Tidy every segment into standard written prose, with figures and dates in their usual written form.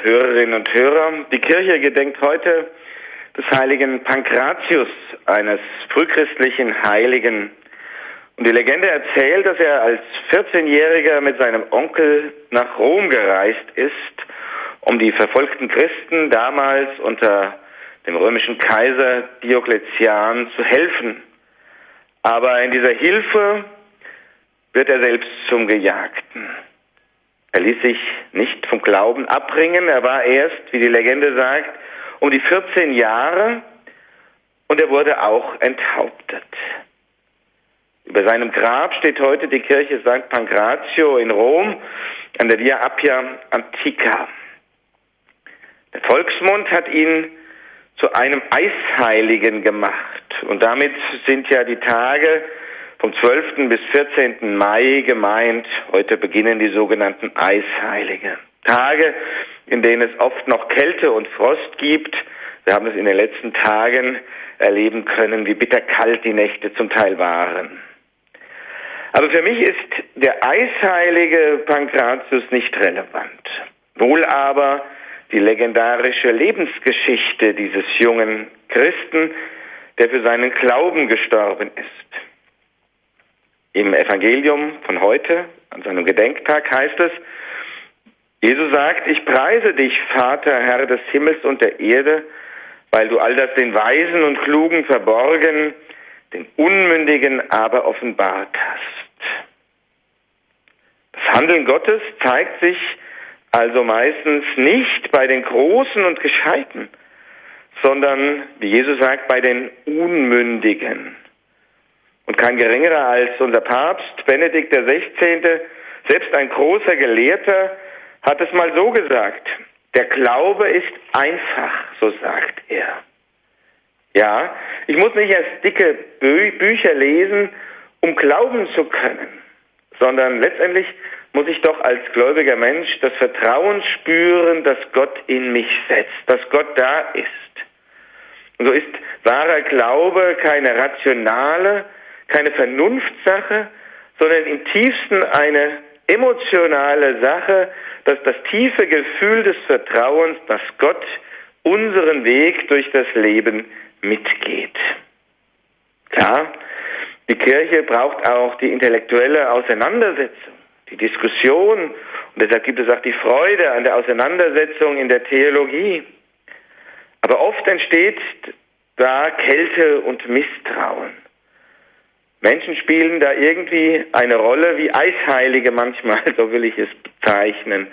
Hörerinnen und Hörer, die Kirche gedenkt heute des heiligen Pankratius, eines frühchristlichen Heiligen. Und die Legende erzählt, dass er als 14-Jähriger mit seinem Onkel nach Rom gereist ist, um die verfolgten Christen damals unter dem römischen Kaiser Diokletian zu helfen. Aber in dieser Hilfe wird er selbst zum Gejagten. Er ließ sich nicht vom Glauben abbringen. Er war erst, wie die Legende sagt, um die 14 Jahre und er wurde auch enthauptet. Über seinem Grab steht heute die Kirche St. Pancrazio in Rom an der Via Appia Antica. Der Volksmund hat ihn zu einem Eisheiligen gemacht und damit sind ja die Tage vom 12. bis 14. Mai gemeint. Heute beginnen die sogenannten Eisheilige. Tage, in denen es oft noch Kälte und Frost gibt. Wir haben es in den letzten Tagen erleben können, wie bitterkalt die Nächte zum Teil waren. Aber für mich ist der Eisheilige Pankratius nicht relevant. Wohl aber die legendarische Lebensgeschichte dieses jungen Christen, der für seinen Glauben gestorben ist. Im Evangelium von heute, an seinem Gedenktag, heißt es, Jesus sagt, ich preise dich, Vater, Herr des Himmels und der Erde, weil du all das den Weisen und Klugen verborgen, den Unmündigen aber offenbart hast. Das Handeln Gottes zeigt sich also meistens nicht bei den Großen und Gescheiten, sondern, wie Jesus sagt, bei den Unmündigen. Und kein geringerer als unser Papst Benedikt XVI., selbst ein großer Gelehrter, hat es mal so gesagt, der Glaube ist einfach, so sagt er. Ja, ich muss nicht erst dicke Bücher lesen, um glauben zu können, sondern letztendlich muss ich doch als gläubiger Mensch das Vertrauen spüren, dass Gott in mich setzt, dass Gott da ist. Und so ist wahrer Glaube keine rationale, keine Vernunftssache, sondern im tiefsten eine emotionale Sache, dass das tiefe Gefühl des Vertrauens, dass Gott unseren Weg durch das Leben mitgeht. Klar, die Kirche braucht auch die intellektuelle Auseinandersetzung, die Diskussion, und deshalb gibt es auch die Freude an der Auseinandersetzung in der Theologie. Aber oft entsteht da Kälte und Misstrauen. Menschen spielen da irgendwie eine Rolle wie Eisheilige manchmal, so will ich es bezeichnen,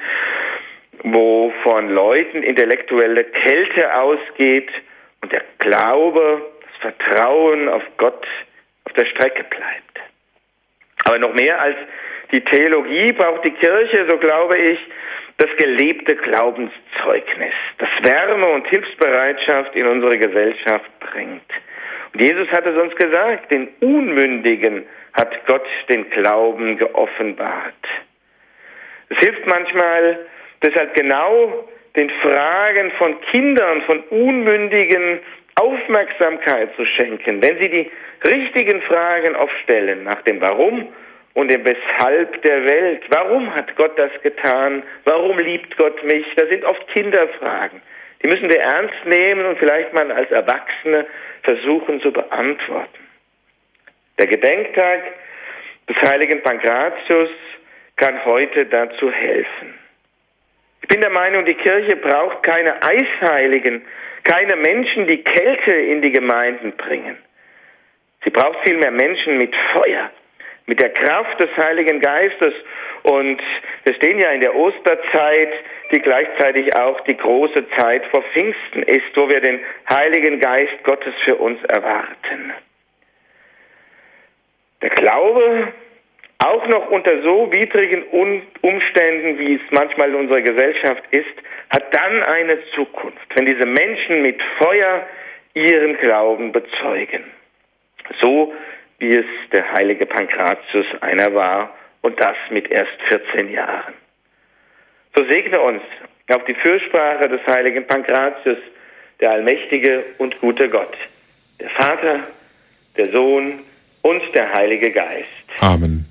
wo von Leuten intellektuelle Kälte ausgeht und der Glaube, das Vertrauen auf Gott auf der Strecke bleibt. Aber noch mehr als die Theologie braucht die Kirche, so glaube ich, das gelebte Glaubenszeugnis, das Wärme und Hilfsbereitschaft in unsere Gesellschaft bringt. Und Jesus hat es uns gesagt, den Unmündigen hat Gott den Glauben geoffenbart. Es hilft manchmal deshalb genau den Fragen von Kindern, von Unmündigen Aufmerksamkeit zu schenken, wenn sie die richtigen Fragen aufstellen nach dem Warum und dem Weshalb der Welt. Warum hat Gott das getan? Warum liebt Gott mich? Das sind oft Kinderfragen. Die müssen wir ernst nehmen und vielleicht mal als Erwachsene versuchen zu beantworten. Der Gedenktag des heiligen Pankratius kann heute dazu helfen. Ich bin der Meinung, die Kirche braucht keine Eisheiligen, keine Menschen, die Kälte in die Gemeinden bringen. Sie braucht vielmehr Menschen mit Feuer, mit der Kraft des Heiligen Geistes. Und wir stehen ja in der Osterzeit, die gleichzeitig auch die große Zeit vor Pfingsten ist, wo wir den Heiligen Geist Gottes für uns erwarten. Der Glaube, auch noch unter so widrigen Umständen, wie es manchmal in unserer Gesellschaft ist, hat dann eine Zukunft, wenn diese Menschen mit Feuer ihren Glauben bezeugen. So wie es der heilige Pankratius einer war, und das mit erst 14 Jahren. So segne uns auf die Fürsprache des heiligen Pankratius, der allmächtige und gute Gott, der Vater, der Sohn und der Heilige Geist. Amen.